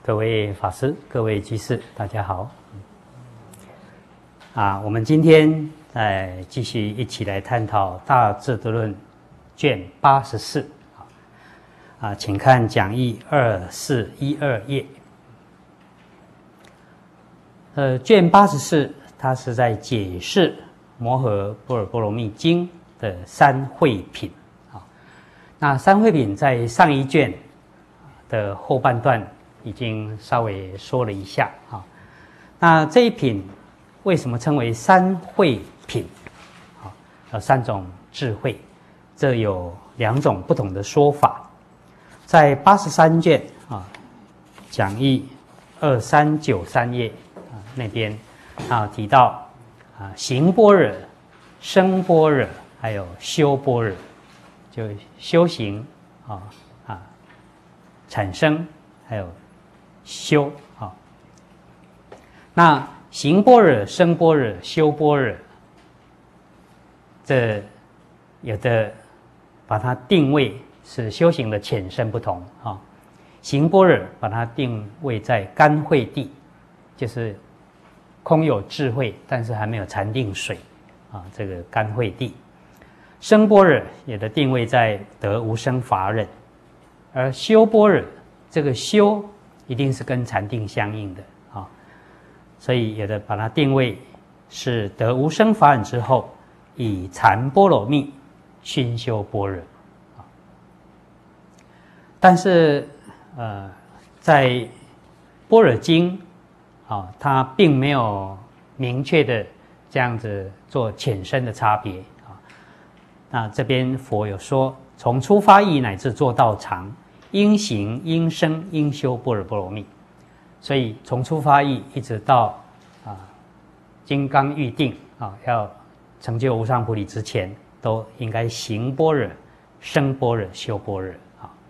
各位法师、各位居士，大家好。我们今天继续一起来探讨《大智度论》卷84。请看讲义2412页。卷84它是在解释《摩诃般若波罗蜜经》的三慧品。那三慧品在上一卷的后半段已经稍微说了一下。那这一品为什么称为三慧品？有三种智慧，这有两种不同的说法。在83卷讲义2393页那边提到行般若、生般若，还有修般若，就修行产生还有修那行般若、生般若、修般若，这有的把它定位是修行的浅深不同行般若把它定位在甘慧地，就是空有智慧，但是还没有禅定水这个甘慧地。生般若有的定位在得无生法忍，而修般若这个修一定是跟禅定相应的所以有的把它定位是得无生法忍之后，以禅波罗蜜熏修般若但是在般若经它并没有明确的这样子做浅深的差别那这边佛有说，从初发意乃至做道场，应行应生应修般若波罗蜜。所以从初发意一直到金刚预定要成就无上菩提之前，都应该行般若、生般若、修般若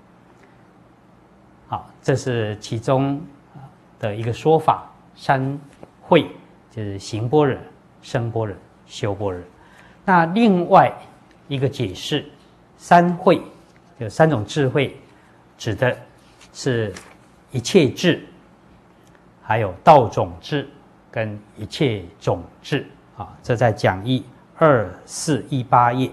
这是其中的一个说法。三慧就是行般若、生般若、修般若。那另外一个解释，三慧有三种智慧，指的是一切智，还有道种智跟一切种智这在讲义2418页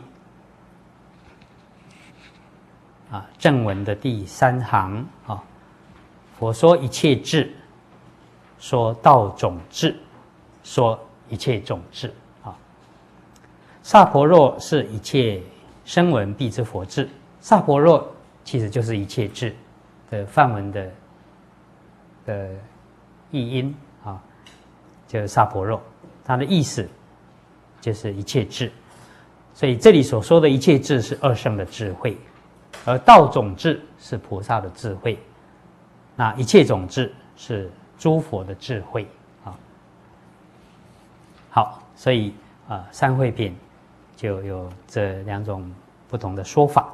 正文的第3行佛说一切智，说道种智，说一切种智萨婆若是一切声闻辟支佛智。萨婆若其实就是一切智的梵文的译音就是萨婆若，它的意思就是一切智。所以这里所说的一切智是二圣的智慧，而道种智是菩萨的智慧，那一切种智是诸佛的智慧好，所以三慧品就有这两种不同的说法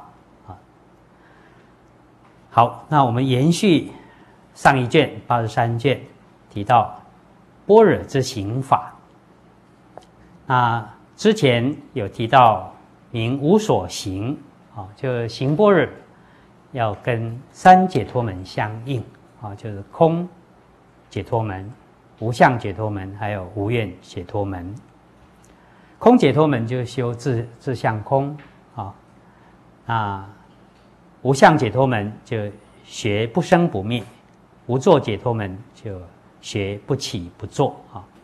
好，那我们延续上一卷83卷提到般若之行法。那之前有提到名无所行就行般若要跟三解脱门相应就是空解脱门、无相解脱门还有无愿解脱门。空解脱门就修自相空那无相解脱门就学不生不灭，无作解脱门就学不起不坐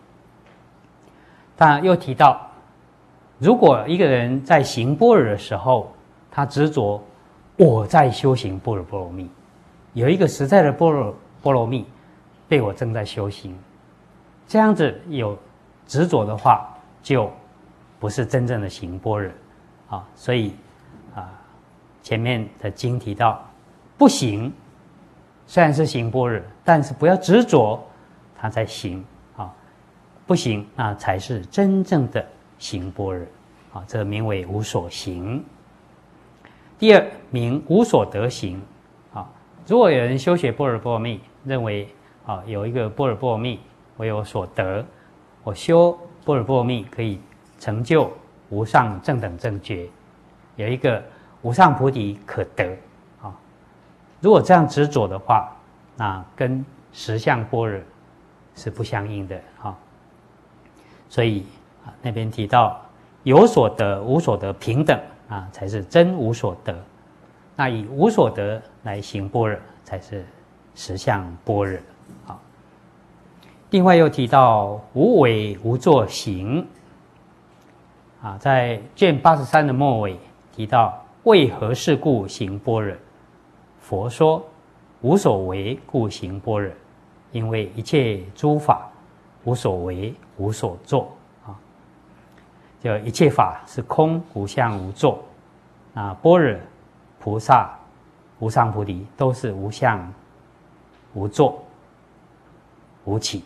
但又提到，如果一个人在行般若的时候，他执着我在修行般若波罗蜜，有一个实在的般若波罗蜜被我正在修行，这样子有执着的话，就不是真正的行般若所以前面的经提到，不行虽然是行般若，但是不要执着他在行不行，那才是真正的行般若这名为无所行。第二名无所得行如果有人修学般若波罗蜜，认为有一个般若波罗蜜我有所得，我修般若波罗蜜可以成就无上正等正觉，有一个无上菩提可得如果这样执着的话，那跟实相般若是不相应的啊。所以那边提到有所得无所得平等啊，才是真无所得。那以无所得来行般若，才是实相般若啊。另外又提到无为无作行啊，在卷83的末尾提到为何事故行般若？佛说无所为故行般若，因为一切诸法无所为无所作啊，就一切法是空无相无作。啊，般若菩萨无上菩提都是无相无作无起。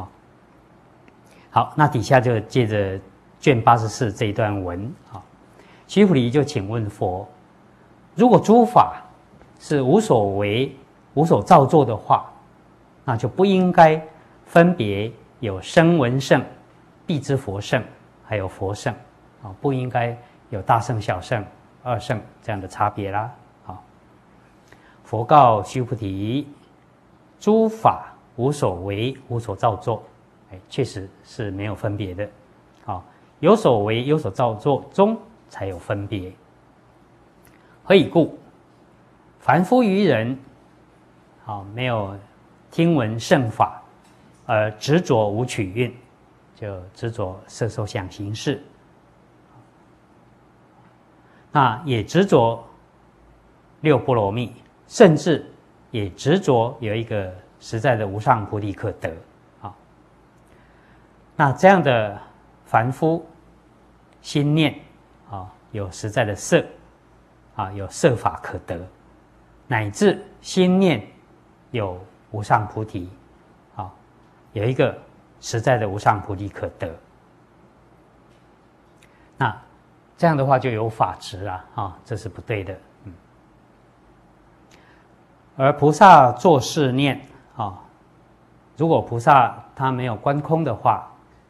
好，那底下就接着卷84这一段文啊，须菩提就请问佛：如果诸法是无所为、无所造作的话，那就不应该分别有声闻圣、辟支佛圣，还有佛圣啊，不应该有大圣、小圣、二圣这样的差别啦。好，佛告须菩提：诸法无所为、无所造作。确实是没有分别的，有所为有所造作中才有分别。何以故？凡夫愚人，没有听闻圣法，而执着五取蕴，就执着色受想行识，那也执着六波罗蜜，甚至也执着有一个实在的无上菩提可得。那这样的凡夫心念有实在的色有色法可得，乃至心念有无上菩提有一个实在的无上菩提可得，那这样的话就有法执了这是不对的。而菩萨作是念如果菩萨他没有观空的话，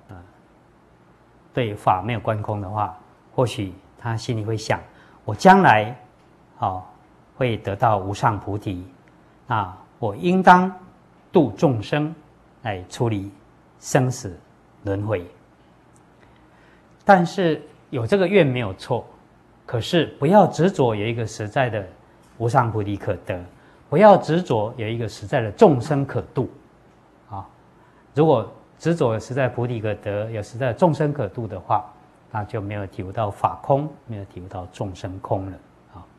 对法没有观空的话，或许他心里会想：我将来会得到无上菩提，那我应当度众生来处理生死轮回。但是有这个愿没有错，可是不要执着有一个实在的无上菩提可得，不要执着有一个实在的众生可度如果执着实在菩提可得，有实在众生可度的话，那就没有体悟到法空，没有体悟到众生空了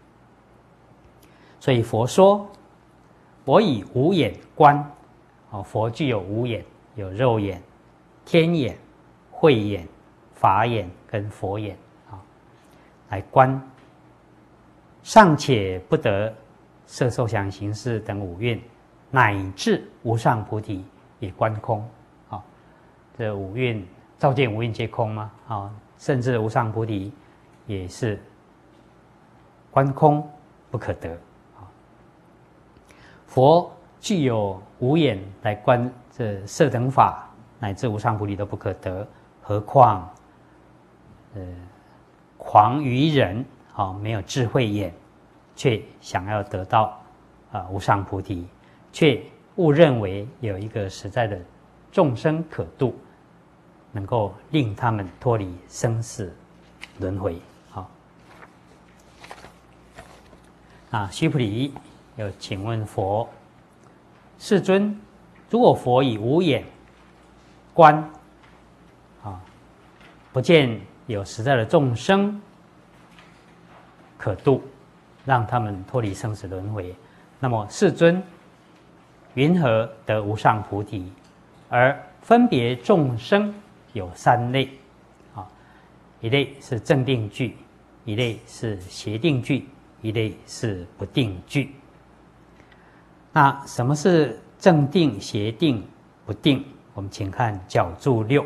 所以佛说：我以无眼观佛具有五眼，有肉眼、天眼、慧眼、法眼跟佛眼来观，尚且不得色受想行识等五蕴，乃至无上菩提也观空这五蕴照见五蕴皆空吗？甚至无上菩提也是观空不可得佛具有五眼来观这色等法，乃至无上菩提都不可得，何况狂愚人没有智慧眼，却想要得到无上菩提，却误认为有一个实在的众生可度，能够令他们脱离生死轮回。须菩提又请问佛：世尊，如果佛以无眼观不见有实在的众生可度，让他们脱离生死轮回，那么世尊云何得无上菩提？而分别众生有三类一类是正定句，一类是邪定句，一类是不定句。那什么是正定、邪定、不定？我们请看角注6。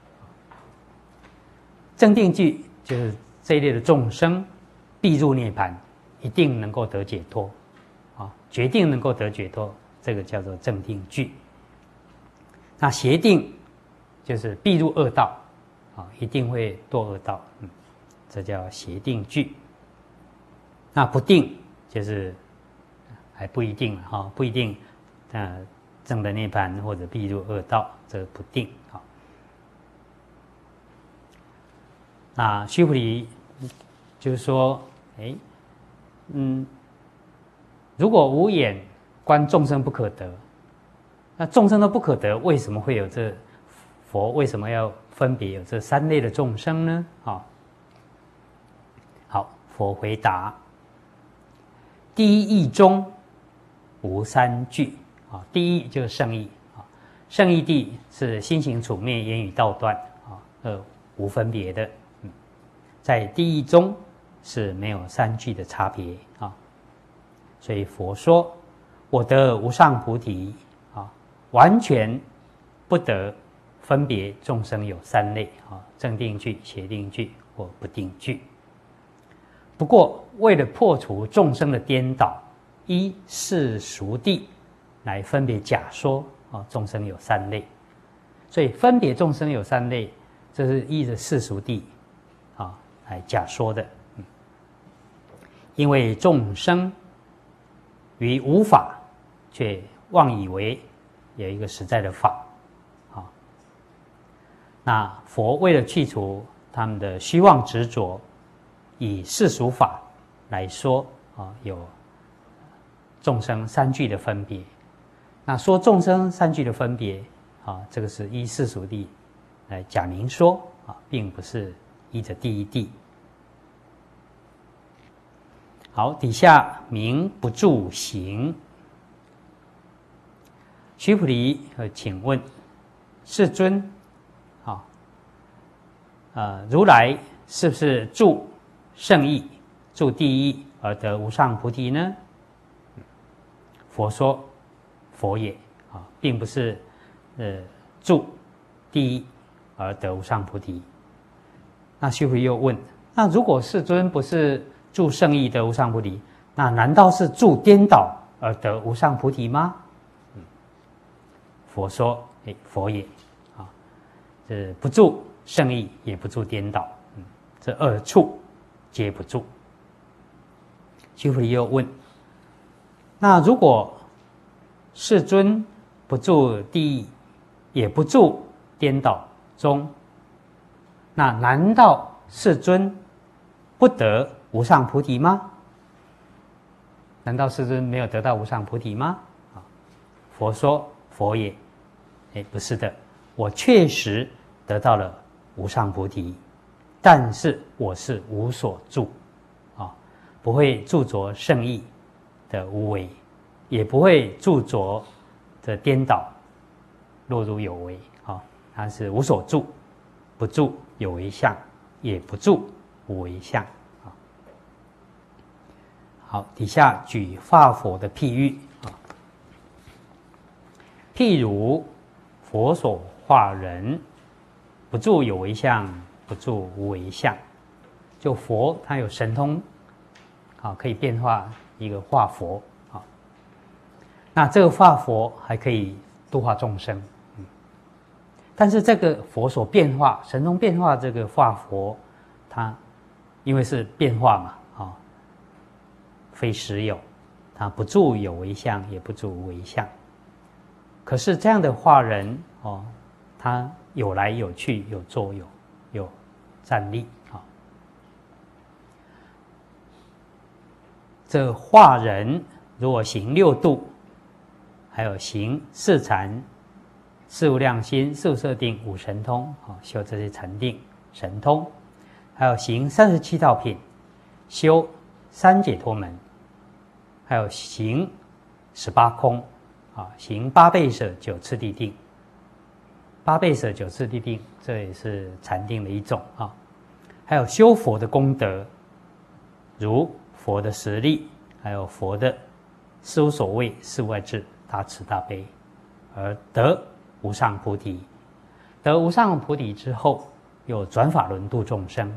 正定句就是这一类的众生必入涅槃，一定能够得解脱决定能够得解脱，这个叫做正定句。那邪定就是必入恶道一定会堕恶道这叫邪定句。那不定就是还不一定不一定证得涅槃或者必入恶道，这个不定啊。那须菩提就是说，如果无眼观众生不可得，那众生都不可得，为什么会有这佛？为什么要分别有这三类的众生呢？好，佛回答：第一义中无三句啊。第一就是圣义啊，圣义谛是心行处灭，言语道断啊，无分别的。在第一中是没有三句的差别啊。所以佛说，我得无上菩提啊，完全不得分别众生有三类啊，正定句、邪定句或不定句。不过，为了破除众生的颠倒，依世俗谛来分别假说啊，众生有三类。所以分别众生有三类，这是依着世俗谛啊来假说的。因为众生于无法，却妄以为有一个实在的法啊。那佛为了去除他们的虚妄执着，以世俗法来说啊，有众生三句的分别。那说众生三句的分别啊，这个是依世俗谛来假明说啊，并不是依着第一谛。好，底下名不住行。须菩提，请问世尊，如来是不是住圣义、住第一而得无上菩提呢？佛说，佛也啊，并不是住第一而得无上菩提。那须菩提又问：那如果世尊不是住圣义得无上菩提，那难道是住颠倒而得无上菩提吗？佛说：佛也啊，这不住圣义，也不住颠倒，这二处皆不住。须菩提又问：那如果世尊不住第一，也不住颠倒中，那难道世尊不得无上菩提吗？难道世尊没有得到无上菩提吗？佛说：佛也。不是的，我确实得到了无上菩提，但是我是无所住啊，不会著着圣义的无为，也不会著着的颠倒落入有为啊，它是无所住，不住有为相，也不住无为相啊。好，底下举化佛的譬喻啊，譬如佛所化人，不住有为相，不住无为相。就佛他有神通，可以变化一个化佛啊。那这个化佛还可以度化众生，但是这个佛所变化神通变化这个化佛，它因为是变化嘛非实有，它不住有为相，也不住无为相。可是这样的化人他有来有去，有作有站立这化人如果行六度，还有行四禅、四无量心、四无色定、五神通修这些禅定神通，还有行37道品，修三解脱门，还有行18空行八倍舍九次第定。八倍舍九次第定，这也是禅定的一种还有修佛的功德，如佛的实力，还有佛的四无所谓、四无碍智、大慈大悲，而得无上菩提。得无上菩提之后，又转法轮度众生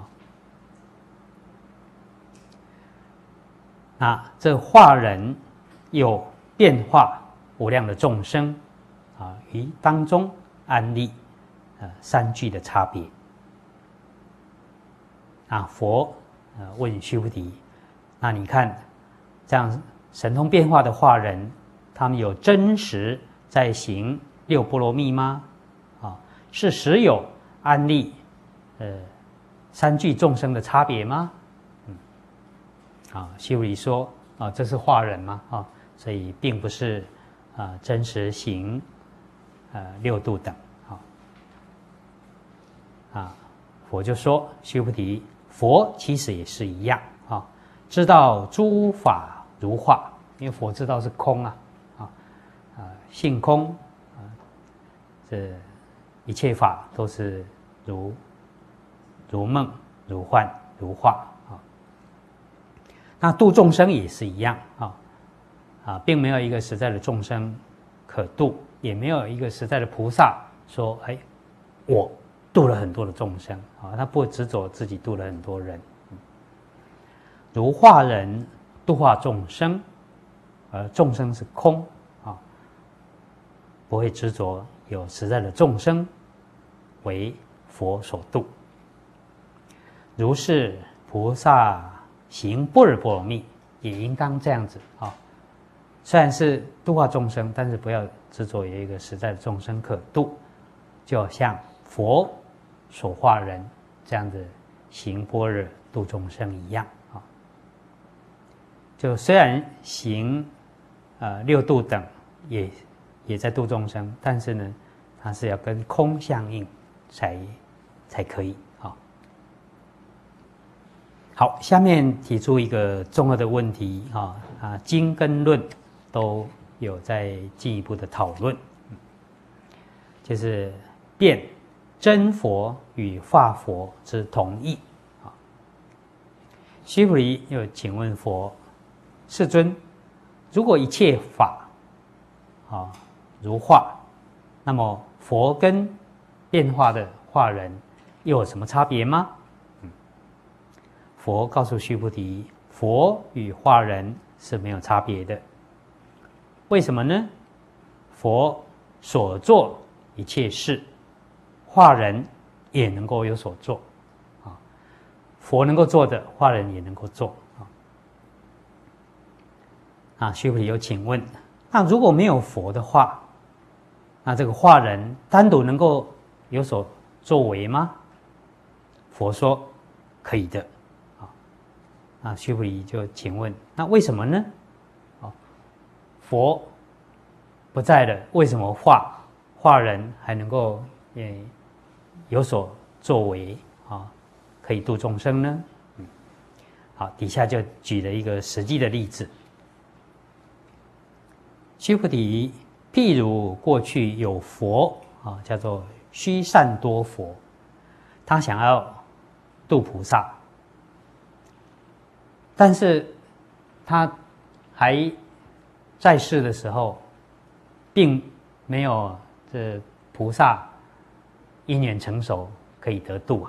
那这化人有变化无量的众生于当中安立三句的差别。佛问须菩提：那你看这样神通变化的化人，他们有真实在行六波罗蜜吗？是实有安立三具众生的差别吗？须菩提说这是化人嘛所以并不是真实行六度等佛就说须菩提，佛其实也是一样知道诸法如化，因为佛知道是空性空这一切法都是如梦如幻如化那度众生也是一样并没有一个实在的众生可度，也没有一个实在的菩萨说我度了很多的众生他不执着自己度了很多人如化人度化众生，而众生是空不会执着有实在的众生为佛所度。如是菩萨行般若波罗蜜，也应当这样子虽然是度化众生，但是不要执着有一个实在的众生可度，就好像佛所化人这样子行般若度众生一样就虽然行六度等也在度众生，但是呢，它是要跟空相应才可以好，下面提出一个综合的问题经跟论都有在进一步的讨论，就是辩真佛与化佛之同义须菩提又请问佛，世尊，如果一切法如化，那么佛跟变化的化人又有什么差别吗？佛告诉须菩提，佛与化人是没有差别的。为什么呢？佛所做一切事，化人也能够有所做佛能够做的，化人也能够做须菩提又请问，那如果没有佛的话，那这个化人单独能够有所作为吗？佛说可以的须菩提就请问，那为什么呢？佛不在了，为什么化人还能够有所作为可以度众生呢？好，底下就举了一个实际的例子。须菩提，譬如过去有佛叫做须善多佛，他想要度菩萨，但是他还在世的时候，并没有这菩萨因缘成熟可以得度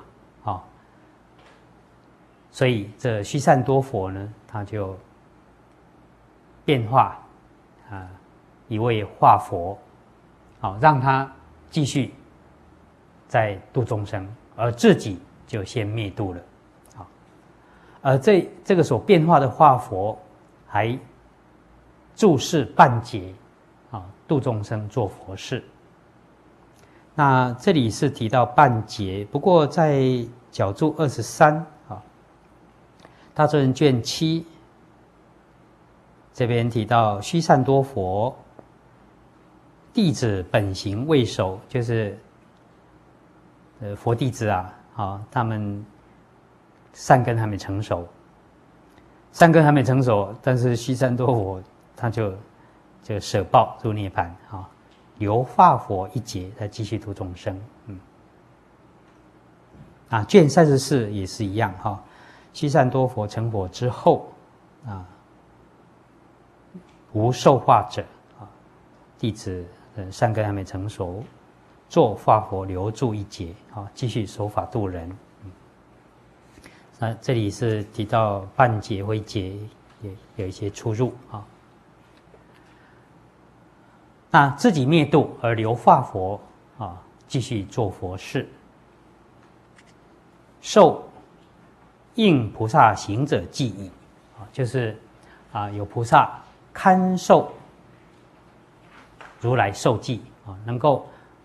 所以这须善多佛呢，他就变化一位化佛让他继续在度众生，而自己就先灭度了而这个所变化的化佛还住世半劫度众生做佛事。那这里是提到半劫，不过在角注23大乘人卷7这边提到须善多佛弟子本行未熟，就是佛弟子他们善根还没成熟，但是须善多佛他就舍报入涅槃留化佛一劫，再继续度众生。卷34也是一样须善多佛成佛之后无受化者弟子善根还没成熟，做化佛留住一劫继续守法度人。那这里是提到半劫灰劫也有一些出入那自己灭度而留化佛继续做佛事，受应菩萨行者记忆就是有菩萨看受如来受记啊，能够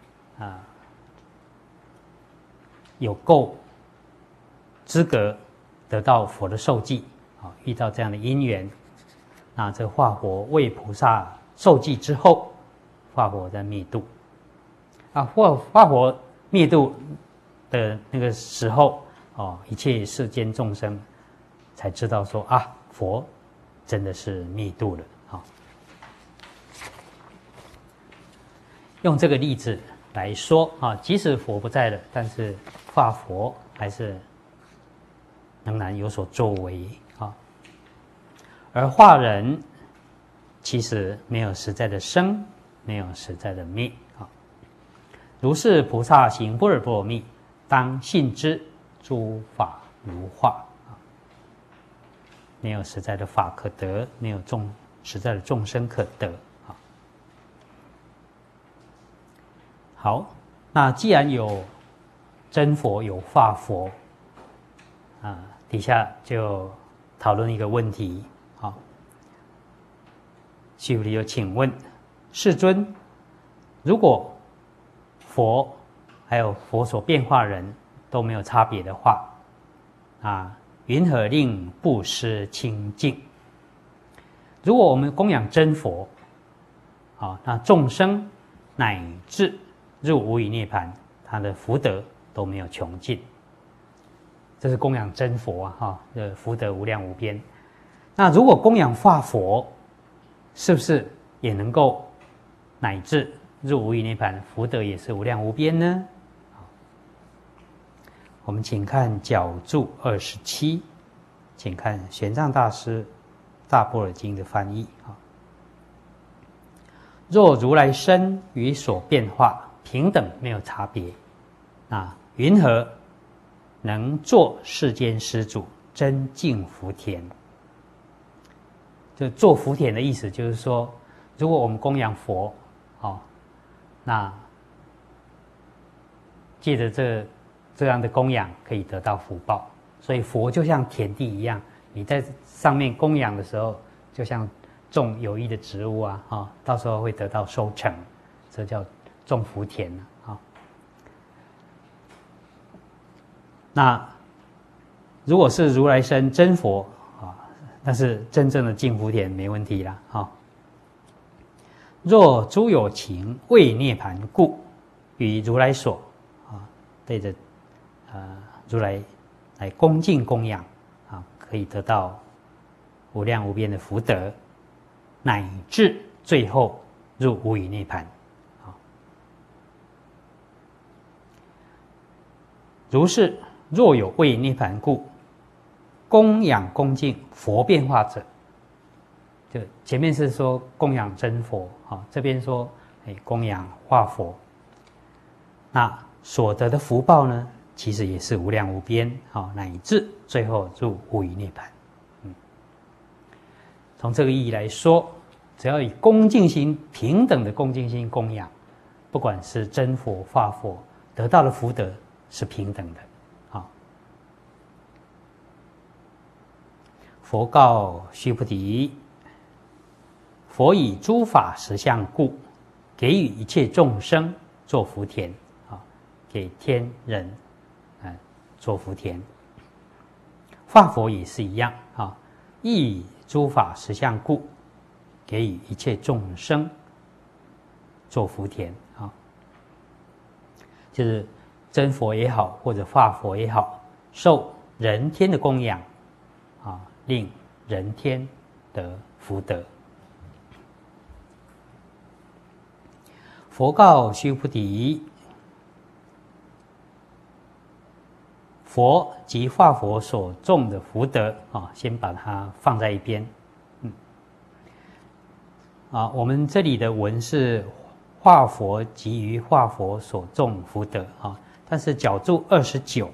有够资格得到佛的受记啊，遇到这样的因缘，那这化佛为菩萨受记之后，化佛在灭度啊，化佛灭度的那个时候哦，一切世间众生才知道说啊，佛真的是灭度了啊。用这个例子来说啊，即使佛不在了，但是化佛还是仍然有所作为啊。而化人其实没有实在的生，没有实在的灭啊。如是菩萨行般若波罗蜜，当信之，诸法如化啊。没有实在的法可得，没有实在的众生可得啊。好，那既然有真佛有化佛啊，底下就讨论一个问题啊。须菩提有请问世尊，如果佛还有佛所变化人都没有差别的话啊，云何令布施清净？如果我们供养真佛啊，那众生乃至入无余涅槃，他的福德都没有穷尽。这是供养真佛啊，福德无量无边。那如果供养化佛，是不是也能够乃至入无余涅槃，福德也是无量无边呢？我们请看角注27，请看玄奘大师《大般若经》的翻译啊。若如来身与所变化平等，没有差别，那云何能作世间施主，真净福田？就做福田的意思，就是说，如果我们供养佛，那借着这样的供养，可以得到福报。所以佛就像田地一样，你在上面供养的时候，就像种有益的植物啊，到时候会得到收成，这叫种福田啊。那如果是如来身真佛啊，那是真正的净福田，没问题啦啊。若诸有情为涅槃故，与如来所啊，对着如来来恭敬供养啊，可以得到无量无边的福德，乃至最后入无余涅槃。如是，若有为涅槃故，供养恭敬佛变化者，就前面是说供养真佛啊，这边说供养化佛，那所得的福报呢，其实也是无量无边啊，乃至最后入无余涅槃。从这个意义来说，只要以恭敬心、平等的恭敬心供养，不管是真佛、化佛，得到的福德是平等的。佛告须菩提：佛以诸法实相故，给予一切众生做福田给天人做福田。化佛也是一样亦以诸法实相故，给予一切众生做福田就是真佛也好，或者化佛也好，受人天的供养令人天得福德。佛告须菩提：佛及化佛所种的福德先把它放在一边。我们这里的文是化佛及于化佛所种福德但是角注29。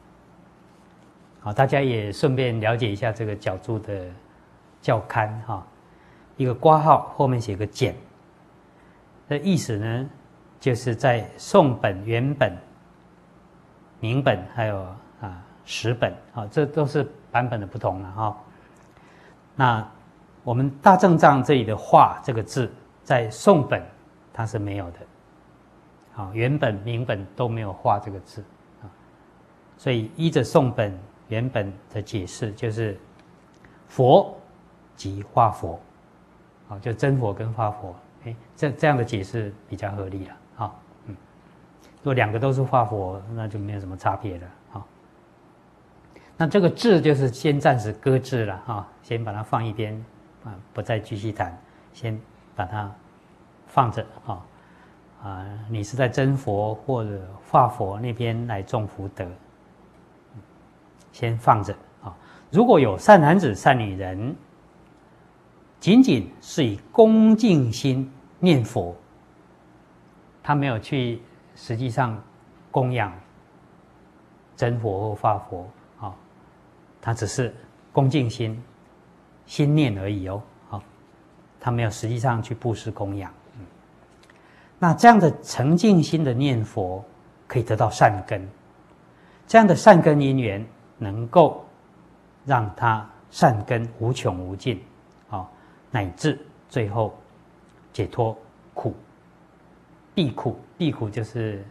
大家也顺便了解一下这个角注的校勘一个括号后面写个简，这意思呢，就是在宋本、原本、明本还有实本这都是版本的不同了那我们大正藏这里的化这个字，在宋本它是没有的。啊，原本明本都没有画这个字啊，所以依着宋本原本的解释，就是佛即化佛，啊，就真佛跟化佛，这样的解释比较合理了啊。如果两个都是化佛，那就没有什么差别了啊。那这个智就是先暂时搁置了啊，先把它放一边啊，不再继续谈，先把它放着啊。你是在真佛或者化佛那边来种福德，先放着啊。如果有善男子、善女人，仅仅是以恭敬心念佛，他没有去实际上供养真佛或化佛啊，他只是恭敬心心念而已哦，啊，他没有实际上去布施供养。那这样的诚敬心的念佛，可以得到善根。这样的善根因缘，能够让他善根无穷无尽，乃至最后解脱苦、避苦。避苦就是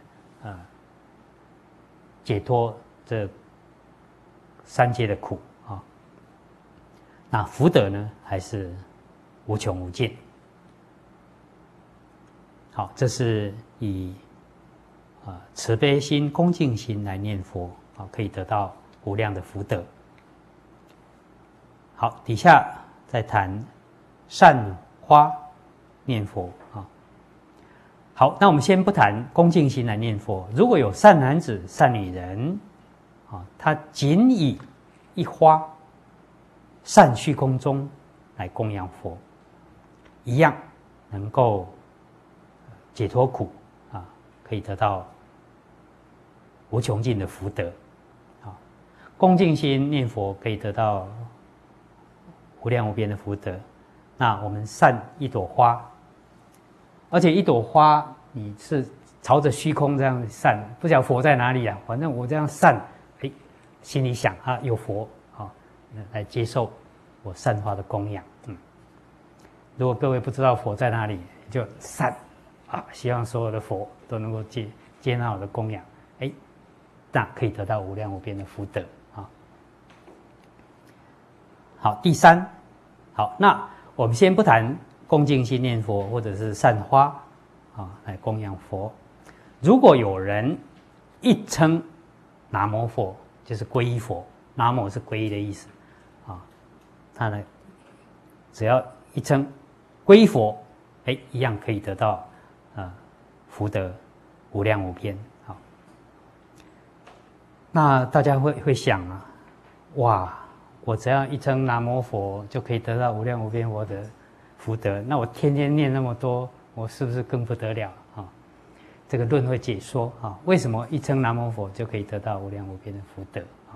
解脱这三界的苦啊。那福德呢，还是无穷无尽。好，这是以慈悲心、恭敬心来念佛啊，可以得到无量的福德。好，底下再谈善花念佛啊。好，那我们先不谈恭敬心来念佛。如果有善男子、善女人啊，他仅以一花善虚空中来供养佛，一样能够解脱苦啊，可以得到无穷尽的福德啊。恭敬心念佛可以得到无量无边的福德。那我们散一朵花，而且一朵花你是朝着虚空这样散，不晓得佛在哪里啊，反正我这样散，心里想啊，有佛啊，来接受我散花的供养。如果各位不知道佛在哪里，就散啊，希望所有的佛都能够接纳我的供养，那可以得到无量无边的福德啊。好，第三，好，那我们先不谈恭敬心念佛或者是散花啊来供养佛。如果有人一称南无佛，就是皈依佛，南无是皈依的意思啊，他呢只要一称皈依佛，一样可以得到福德无量无边。好，那大家会想啊，哇，我只要一称南无佛就可以得到无量无边佛的福德，那我天天念那么多，我是不是更不得了啊？这个论会解说啊，为什么一称南无佛就可以得到无量无边的福德啊？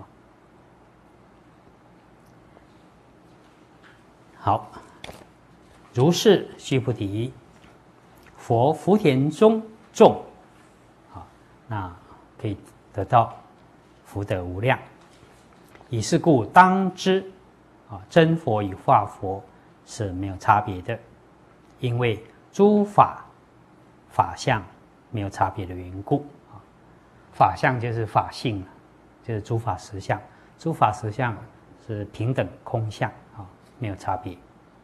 好，如是须菩提，佛福田中种，那可以得到福德无量。以是故当知真佛与化佛是没有差别的，因为诸法相没有差别的缘故。法相就是法性，就是诸法实相，诸法实相是平等空相没有差别。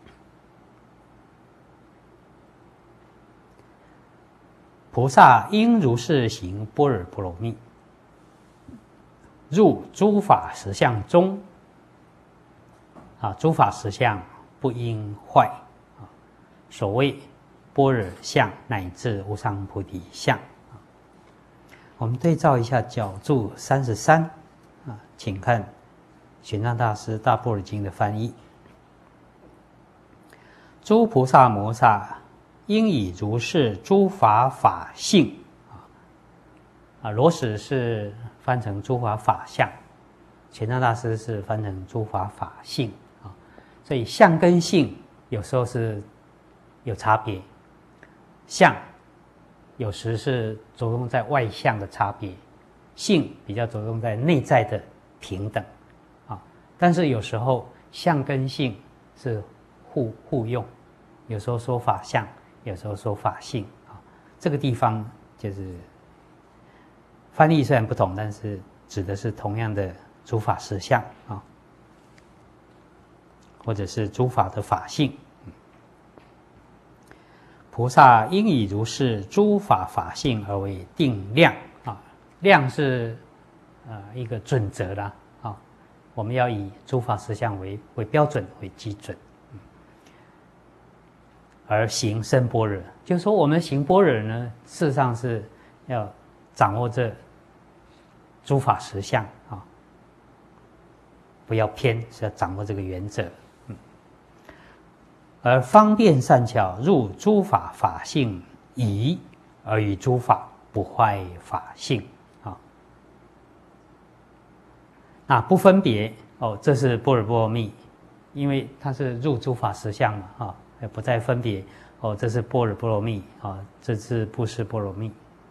菩萨应如是行般若波罗蜜，入诸法实相中，诸法实相不应坏，所谓般若相乃至无上菩提相。我们对照一下角注33请看玄奘大师大般若经的翻译。诸菩萨摩萨应以如是诸法法性罗什是翻成诸法法相，玄奘大师是翻成诸法法性所以相跟性有时候是有差别，相有时是着重在外相的差别，性比较着重在内在的平等但是有时候相跟性是互用，有时候说法相，有时候说法性这个地方就是翻译虽然不同，但是指的是同样的诸法实相啊，或者是诸法的法性。菩萨应以如是诸法法性而为定量啊，量是一个准则啦啊，我们要以诸法实相为标准为基准，而行深般若，就是说我们行般若呢，事实上是要掌握这诸法实相啊，不要偏，是要掌握这个原则。而方便善巧入诸法法性仪，而与诸法不坏法性啊。那不分别哦，这是般若波罗蜜，因为它是入诸法实相嘛啊，不再分别哦，这是般若波罗蜜啊，这是布施波罗蜜。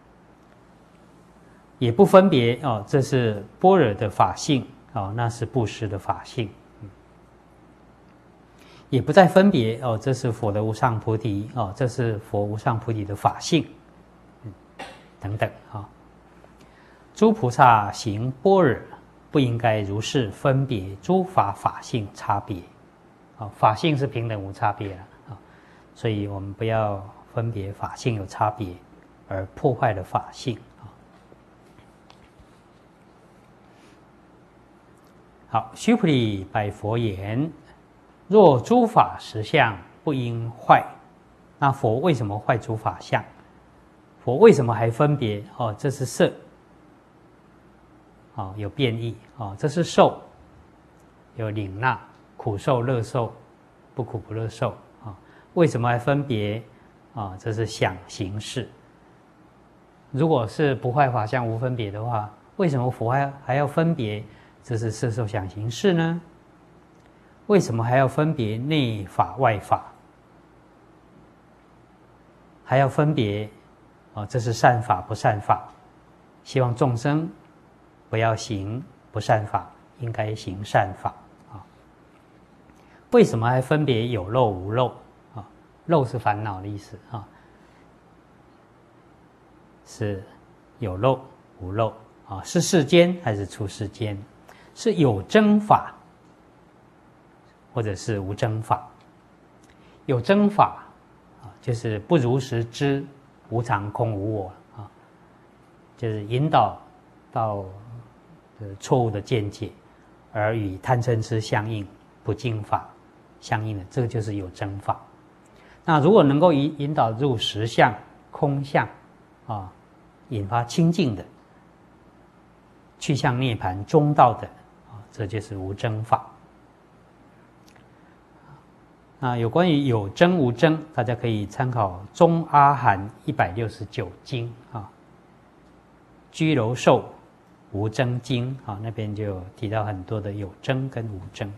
也不分别哦，这是般若的法性哦，那是布施的法性。也不再分别哦，这是佛的无上菩提哦，这是佛无上菩提的法性，等等啊。诸菩萨行般若，不应该如是分别诸法法性差别啊，法性是平等无差别啊，所以我们不要分别法性有差别，而破坏了法性啊。好，须菩提白佛言。若诸法实相不应坏，那佛为什么坏诸法相？佛为什么还分别？哦，这是色，哦，有变异，哦，这是受，有领纳，苦受、乐受，不苦不乐受，啊，为什么还分别？啊，这是想行识。如果是不坏法相无分别的话，为什么佛还要分别？这是色受想行识呢？为什么还要分别内法外法？还要分别哦，这是善法不善法，希望众生不要行不善法，应该行善法啊。为什么还分别有漏无漏啊？漏是烦恼的意思啊，是有漏无漏啊，是世间还是出世间？是有真法或者是无真法。有真法啊，就是不如实知无常空无我啊，就是引导到错误的见解，而与贪嗔痴相应，不净法相应的，这个就是有真法。那如果能够引导入实相、空相啊，引发清净的，去向涅槃中道的啊，这就是无真法。那有关于有真无真，大家可以参考《中阿含169经》啊，《居柔寿无真经》啊，那边就有提到很多的有真跟无真。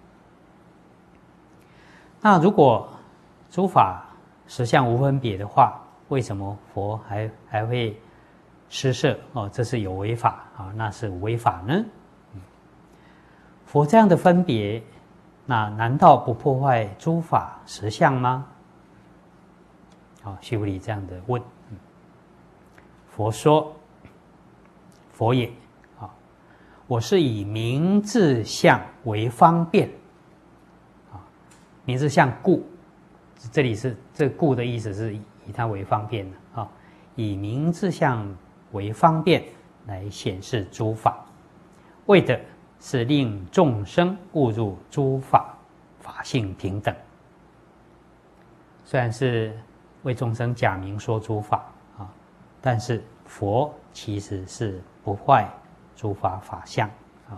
那如果诸法实相无分别的话，为什么佛还会施设哦？这是有为法啊，那是无为法呢？佛这样的分别，那难道不破坏诸法实相吗？好，须菩提这样的问。佛说：“佛也，啊，我是以名字相为方便，啊，名字相故，这里是这故的意思是以它为方便的啊，以名字相为方便来显示诸法，为的是令众生悟入诸法法性平等。虽然是为众生假名说诸法啊，但是佛其实是不坏诸法法相啊。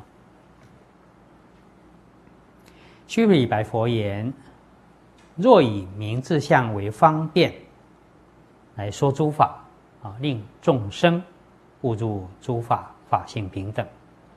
须菩提白佛言：若以名字相为方便来说诸法啊，令众生悟入诸法法性平等。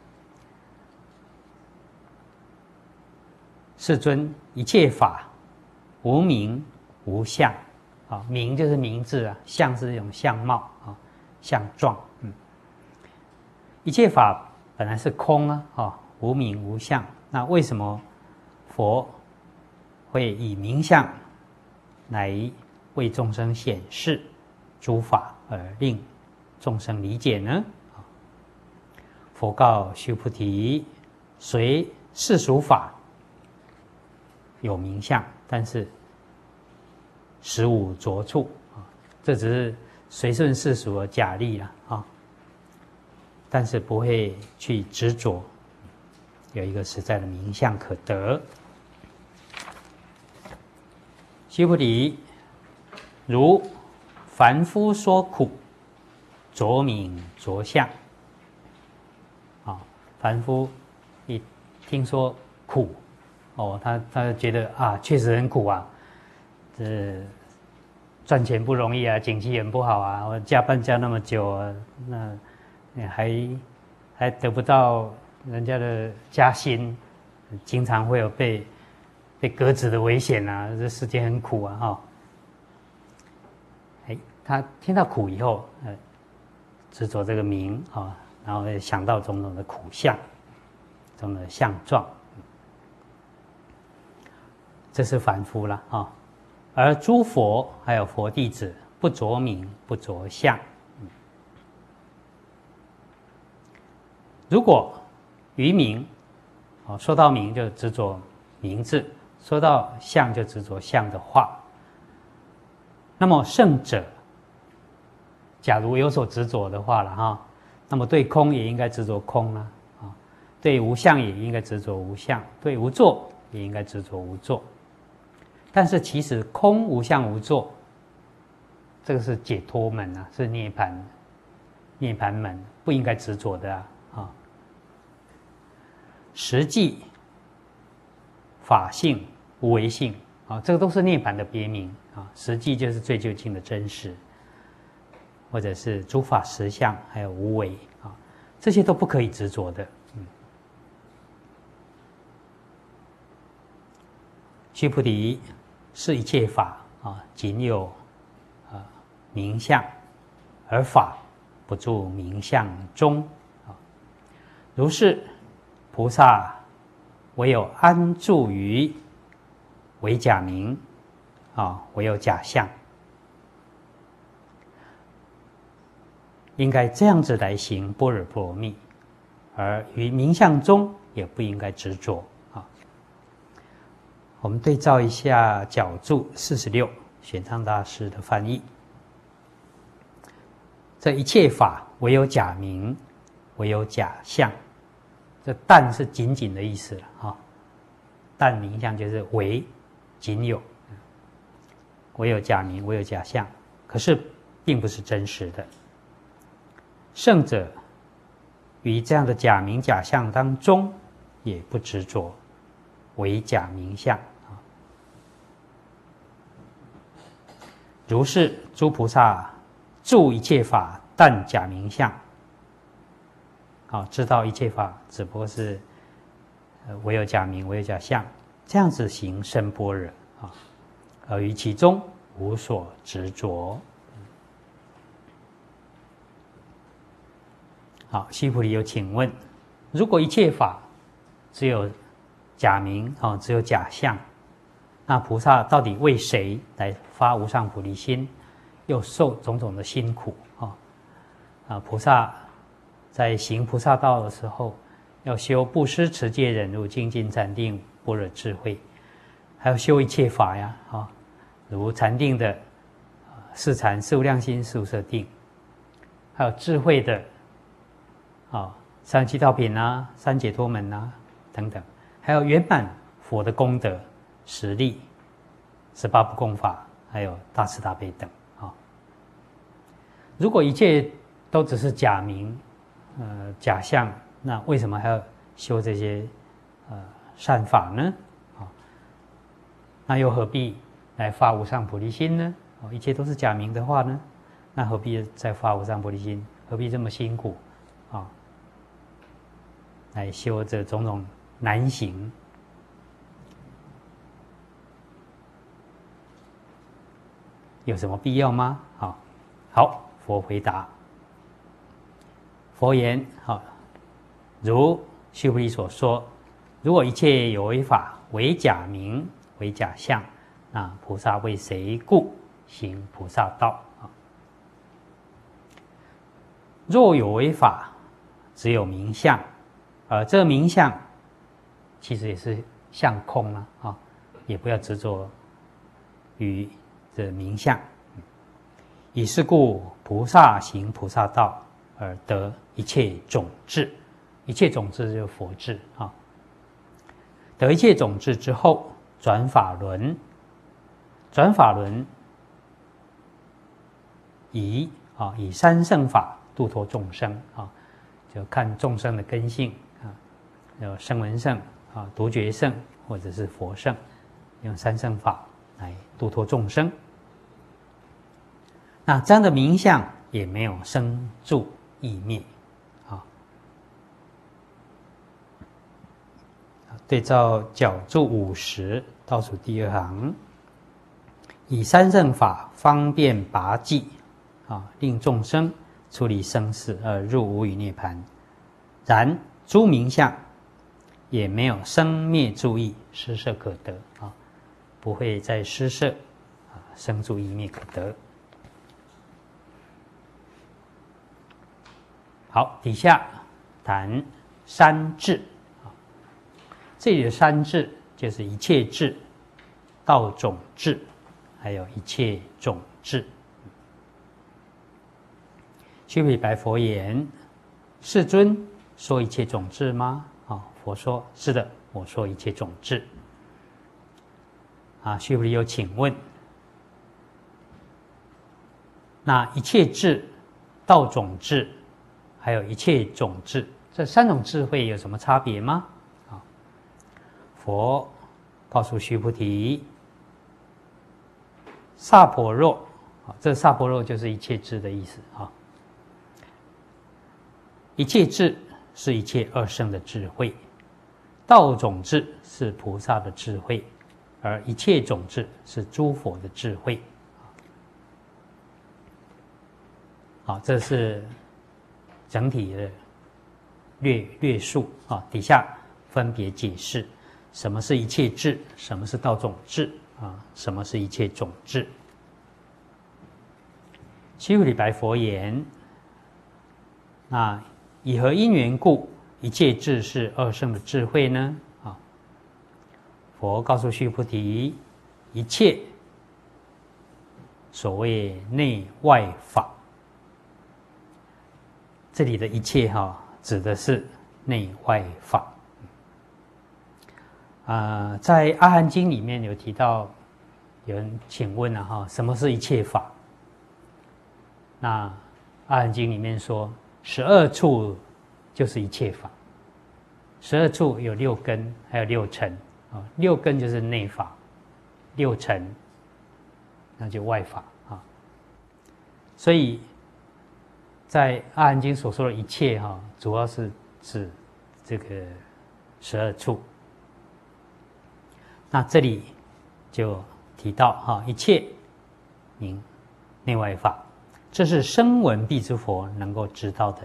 世尊，一切法无名无相啊，名就是名字啊，相是一种相貌啊，相状。一切法本来是空啊，无名无相，那为什么佛会以名相来为众生显示诸法而令众生理解呢？佛告须菩提：随世俗法有名相，但是实无着处啊。这只是随顺世俗的假立了啊，但是不会去执着，有一个实在的名相可得。须菩提，如凡夫说苦，着名着相。凡夫一听说苦，他觉得啊，确实很苦啊，这赚钱不容易啊，景气很不好啊，我加班加那么久啊，那还得不到人家的加薪，经常会有被革职的危险啊，这世界很苦啊，哈。他听到苦以后，执着这个名啊。然后想到种种的苦相，种种的相状，这是凡夫了啊。而诸佛还有佛弟子，不着名不着相。如果于名，说到名就执着名字，说到相就执着相的话，那么圣者，假如有所执着的话了哈。那么对空也应该执着空啦，对无相也应该执着无相，对无作也应该执着无作。但是其实空无相无作，这个是解脱门啊，是涅槃门，不应该执着的啊。实际法性无为性啊，这个都是涅槃的别名啊。实际就是最究竟的真实。或者是诸法实相，还有无为啊，这些都不可以执着的。须菩提，是一切法啊，仅有名相，而法不住名相中啊。如是，菩萨唯有安住于为假名啊，唯有假相。应该这样子来行般若波罗蜜，而于名相中也不应该执着啊。我们对照一下角注46玄奘大师的翻译：这一切法唯有假名，唯有假相。这但是仅仅的意思了啊。但名相就是唯，仅有，唯有假名，唯有假相，可是并不是真实的。圣者于这样的假名假相当中，也不执着，为假名相啊。如是诸菩萨住一切法，但假名相。知道一切法只不过是唯有假名，唯有假相，这样子行深般若啊，而于其中无所执着。好，须菩提有请问：如果一切法只有假名只有假相，那菩萨到底为谁来发无上菩提心，又受种种的辛苦菩萨在行菩萨道的时候，要修布施、持戒、忍辱、精进、禅定、般若智慧，还要修一切法呀如禅定的四禅、四无量心、四无色定，还有智慧的三七道品啊、三解脱门啊等等，还有圆满佛的功德、实力、18不共法，还有大慈大悲等如果一切都只是假名、假象，那为什么还要修这些善法呢？那又何必来发无上菩提心呢？一切都是假名的话呢，那何必再发无上菩提心？何必这么辛苦来修这种种难行？有什么必要吗？好，佛回答：佛言如须菩提所说，如果一切有为法为假名、为假相，那菩萨为谁故行菩萨道？ 若有为法，只有名相，而这个名相其实也是相空啊，也不要执着于这名相。以是故，菩萨行菩萨道，而得一切种智。一切种智就是佛智啊。得一切种智之后，转法轮，转法轮以三圣法度脱众生啊，就看众生的根性啊，有声闻圣啊、独觉圣或者是佛圣，用三圣法来度脱众生。那这样的名相也没有生住异灭啊。对照角注50倒数第2行，以三圣法方便拔济啊，令众生出离生死而入无余涅槃。然诸名相也没有生灭住异施设可得啊，不会再施设啊，生住异灭可得。好，底下谈三智啊，这里的三智就是一切智、道种智，还有一切种智。须菩提白佛言：“世尊，说一切种智吗？”佛说：“是的，我说一切种智。”须菩提又请问：“那一切智、道种智，还有一切种智，这三种智慧有什么差别吗？”佛告诉须菩提：“萨婆若，这萨婆若就是一切智的意思啊。一切智是一切二圣的智慧，道种智是菩萨的智慧，而一切种智是诸佛的智慧。”好，这是整体的略述啊。底下分别解释什么是一切智，什么是道种智啊，什么是一切种智。须菩提白佛言：“那以何因缘故，一切智是二圣的智慧呢？”佛告诉须菩提：“一切所谓内外法。”这里的一切指的是内外法。在《阿含经》里面有提到，有人请问什么是一切法？那《阿含经》里面说，12处就是一切法。12处有6根，还有6尘6根就是内法，6尘那就外法啊。所以在《阿含经》所说的一切主要是指这个12处。那这里就提到一切名内外法，这是声闻辟支佛能够知道的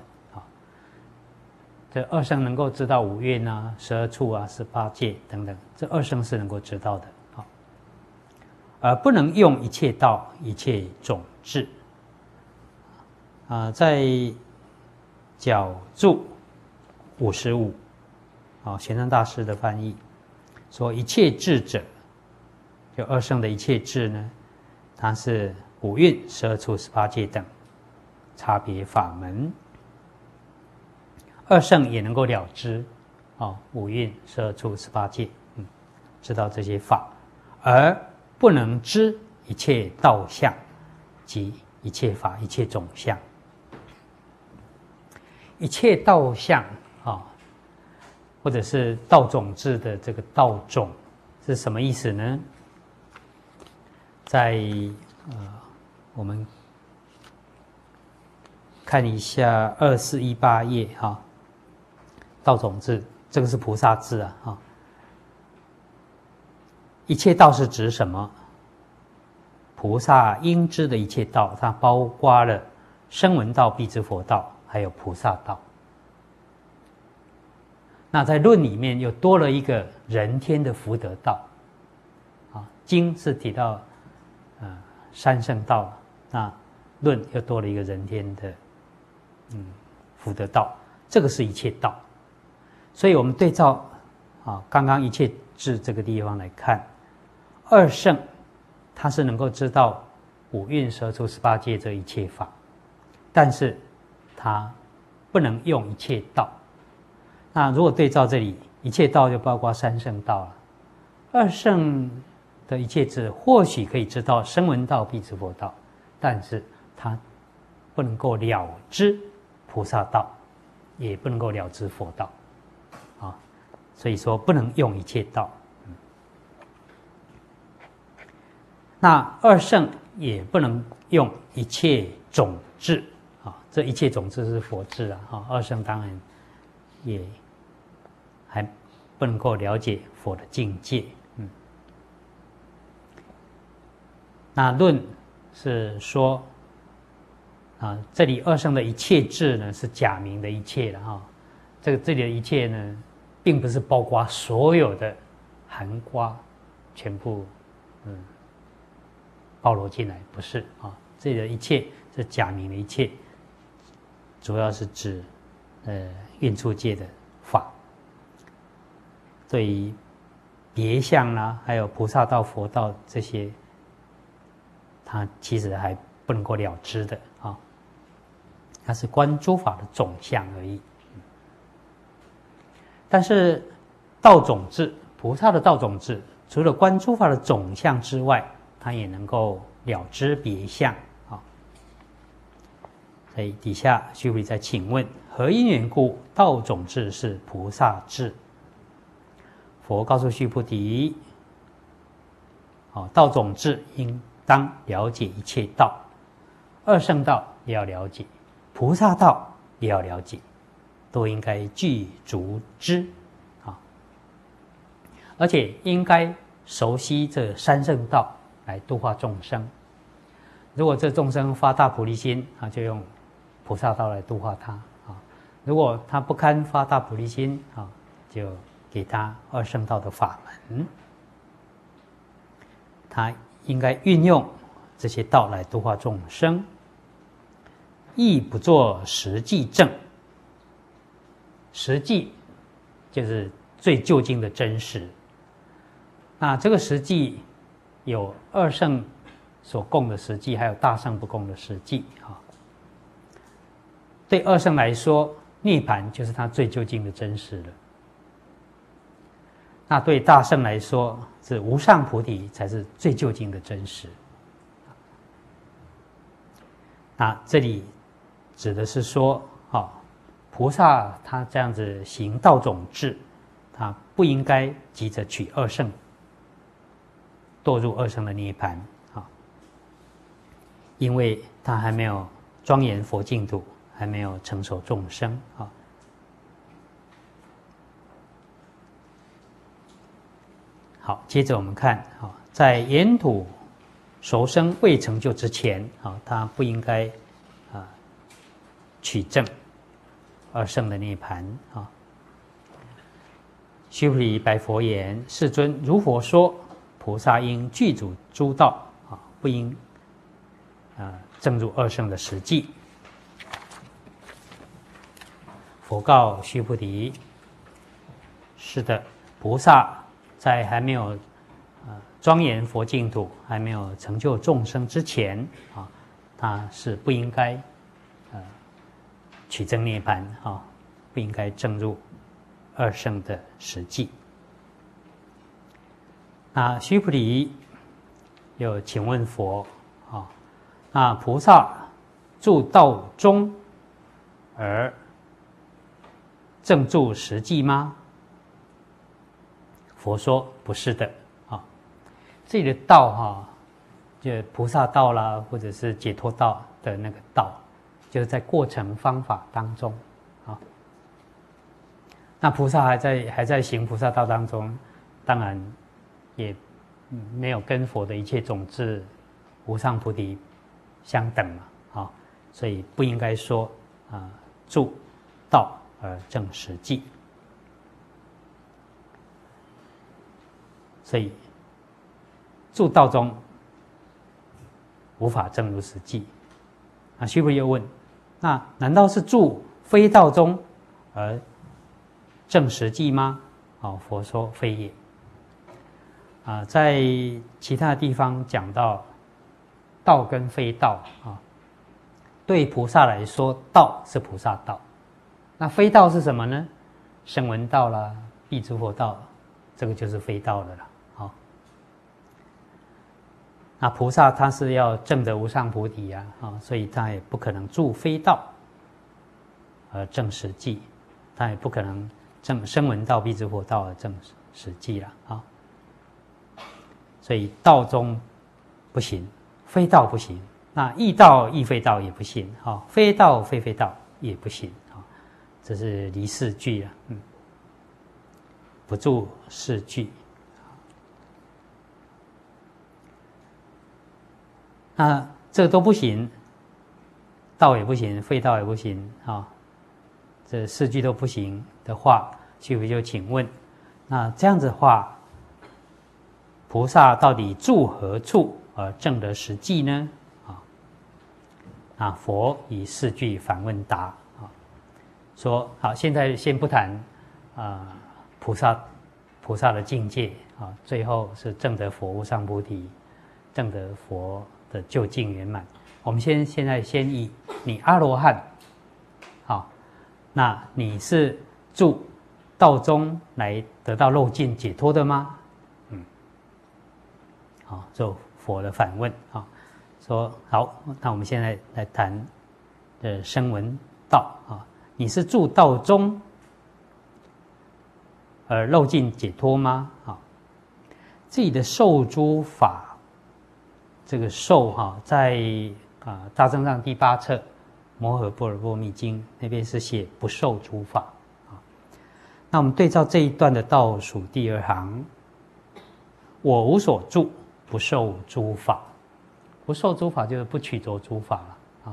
这二圣能够知道5蕴12处18界等等，这二圣是能够知道的而不能用一切道、一切种智。在角注55玄奘大师的翻译说，一切智者，就二圣的一切智呢，它是5蕴、12处、18界等差别法门。二圣也能够了知5蕴、12处、18界，知道这些法，而不能知一切道相及一切法、一切种相。一切道相或者是道种智的这个道种是什么意思呢？在我们看一下2418页道种智，这个是菩萨智一切道是指什么？菩萨应知的一切道，它包括了声闻道、辟支佛道，还有菩萨道。那在论里面又多了一个人天的福德道经是提到三圣道，那论又多了一个人天的福德道，这个是一切道。所以我们对照刚刚一切智这个地方来看，二圣他是能够知道五蕴摄出18界这一切法，但是他不能用一切道。那如果对照这里，一切道就包括三圣道了。二圣的一切智或许可以知道声闻道、辟支佛道，但是他不能够了知菩萨道，也不能够了知佛道，所以说不能用一切道。那二圣也不能用一切种智这一切种智是佛智二圣当然也还不能够了解佛的境界。那论是说这里二圣的一切智呢是假名的一切了这里的一切呢，并不是包括所有的含瓜全部包罗进来，不是这里的一切是假名的一切，主要是指蕴处界的法。对于别相啦，还有菩萨道、佛道这些，它其实还不能够了知的它是观诸法的总相而已。但是道种智，菩萨的道种智，除了观诸法的总相之外，它也能够了知别相所以底下须菩提再请问：何因缘故道种智是菩萨智？佛告诉须菩提道种智应当了解一切道，二圣道也要了解，菩萨道也要了解，都应该具足知而且应该熟悉这三圣道来度化众生。如果这众生发大菩提心就用菩萨道来度化他如果他不堪发大菩提心就给他二圣道的法门。他应该运用这些道来度化众生，亦不做实际证。实际就是最究竟的真实。那这个实际有二圣所供的实际，还有大圣不供的实际对二圣来说，涅槃就是他最究竟的真实了。那对大圣来说，是无上菩提才是最究竟的真实。那这里指的是说菩萨他这样子行道种智，他不应该急着取二圣，堕入二圣的涅槃因为他还没有庄严佛净土，还没有成熟众生好，接着我们看在沿土熟生未成就之前他不应该取证二圣的涅槃须菩提白佛言：世尊，如佛说，菩萨应具足诸道不应证入二圣的实际。佛告须菩提：是的，菩萨在还没有庄严佛净土，还没有成就众生之前他是不应该取证涅槃不应该证入二圣的实际。那须菩提又请问佛那菩萨住道中而证住实际吗？佛说不是的这里的道就菩萨道啦，或者是解脱道的那个道，就是在过程方法当中那菩萨还在行菩萨道当中，当然也没有跟佛的一切种智无上菩提相等嘛所以不应该说住道而证实际。所以住道中无法证入实际须菩提又问： 那难道是住非道中而证实际吗？佛说非也。在其他地方讲到道跟非道对菩萨来说，道是菩萨道，那非道是什么呢？声闻道啦，辟支佛道，这个就是非道的了。那菩萨他是要证得无上菩提所以他也不可能住非道而证实际，他也不可能证声闻道、辟支佛道而证实际了所以道中不行，非道不行，那异道异非道也不行非道非非道也不行这是离四句了，不住四句。那这个都不行，道也不行，非道也不行这四句都不行的话，须菩就请问，那这样子的话，菩萨到底住何处而证得实际呢？佛以四句反问答说好，现在先不谈菩萨的境界最后是证得佛无上菩提，证得佛的究竟圆满。我们现在先以你阿罗汉那你是住道中来得到漏尽解脱的吗？做佛的反问说好，那我们现在来谈声闻道你是住道中而漏尽解脱吗？这里的受诸法，这个受在大正藏第8册摩诃般若波罗蜜经那边是写不受诸法那我们对照这一段的倒数第2行，我无所住，不受诸法。不受诸法就是不取着诸法了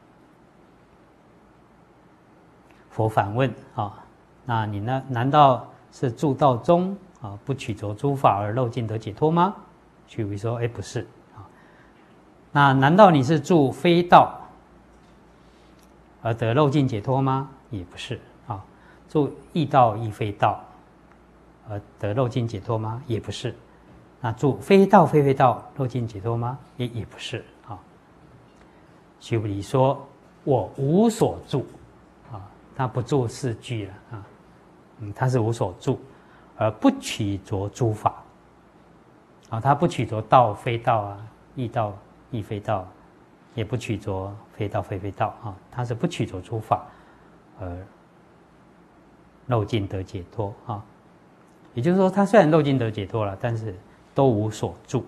佛反问那你呢？难道是住道中不取着诸法而漏尽得解脱吗？须菩说：不是那难道你是住非道而得漏尽解脱吗？也不是住异道异非道而得漏尽解脱吗？也不是。那住非道非非道漏尽解脱吗？也不是须菩提说：我无所住他不住四句了他是无所住而不取着诸法他不取着道非道异道异非道，也不取着非道非非道他是不取着诸法而漏尽得解脱也就是说，他虽然漏尽得解脱了，但是都无所住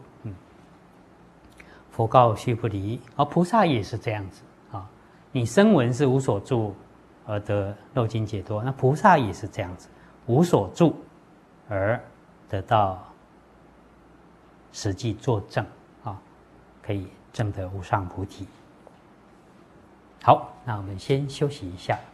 佛告须菩提，菩萨也是这样子你声闻是无所住而得漏尽解脱，那菩萨也是这样子，无所住而得到实际作证可以证得无上菩提。好，那我们先休息一下。